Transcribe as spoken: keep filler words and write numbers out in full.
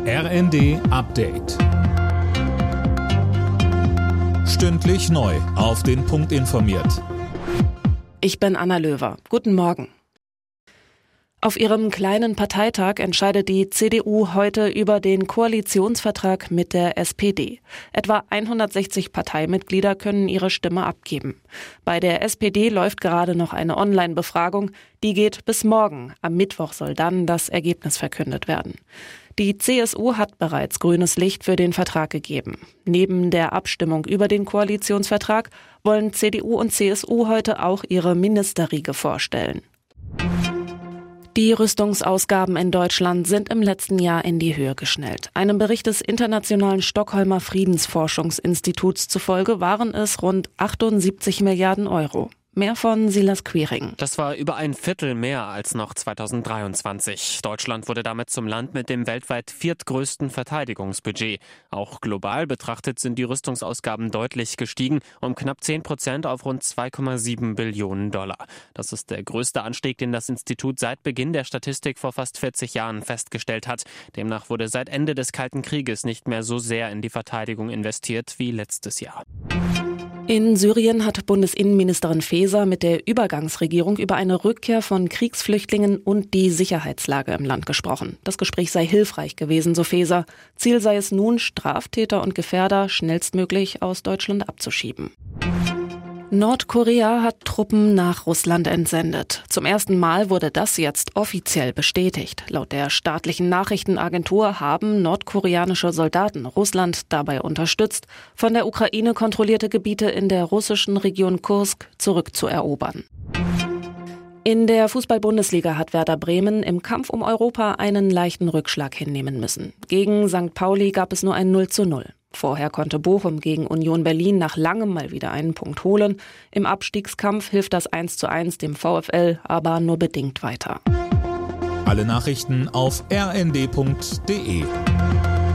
R N D Update. Stündlich neu auf den Punkt informiert. Ich bin Anna Löwer. Guten Morgen. Auf ihrem kleinen Parteitag entscheidet die C D U heute über den Koalitionsvertrag mit der S P D. Etwa hundertsechzig Parteimitglieder können ihre Stimme abgeben. Bei der S P D läuft gerade noch eine Online-Befragung. Die geht bis morgen. Am Mittwoch soll dann das Ergebnis verkündet werden. Die C S U hat bereits grünes Licht für den Vertrag gegeben. Neben der Abstimmung über den Koalitionsvertrag wollen C D U und C S U heute auch ihre Ministerriege vorstellen. Die Rüstungsausgaben in Deutschland sind im letzten Jahr in die Höhe geschnellt. Einem Bericht des internationalen Stockholmer Friedensforschungsinstituts zufolge waren es rund achtundsiebzig Milliarden Euro. Mehr von Silas Quiring. Das war über ein Viertel mehr als noch zweitausenddreiundzwanzig. Deutschland wurde damit zum Land mit dem weltweit viertgrößten Verteidigungsbudget. Auch global betrachtet sind die Rüstungsausgaben deutlich gestiegen, um knapp zehn Prozent auf rund zwei Komma sieben Billionen Dollar. Das ist der größte Anstieg, den das Institut seit Beginn der Statistik vor fast vierzig Jahren festgestellt hat. Demnach wurde seit Ende des Kalten Krieges nicht mehr so sehr in die Verteidigung investiert wie letztes Jahr. In Syrien hat Bundesinnenministerin Faeser mit der Übergangsregierung über eine Rückkehr von Kriegsflüchtlingen und die Sicherheitslage im Land gesprochen. Das Gespräch sei hilfreich gewesen, so Faeser. Ziel sei es nun, Straftäter und Gefährder schnellstmöglich aus Deutschland abzuschieben. Nordkorea hat Truppen nach Russland entsendet. Zum ersten Mal wurde das jetzt offiziell bestätigt. Laut der staatlichen Nachrichtenagentur haben nordkoreanische Soldaten Russland dabei unterstützt, von der Ukraine kontrollierte Gebiete in der russischen Region Kursk zurückzuerobern. In der Fußball-Bundesliga hat Werder Bremen im Kampf um Europa einen leichten Rückschlag hinnehmen müssen. Gegen Sankt Pauli gab es nur ein null zu null. Vorher konnte Bochum gegen Union Berlin nach langem mal wieder einen Punkt holen. Im Abstiegskampf hilft das eins zu eins dem VfL aber nur bedingt weiter. Alle Nachrichten auf r n d punkt d e.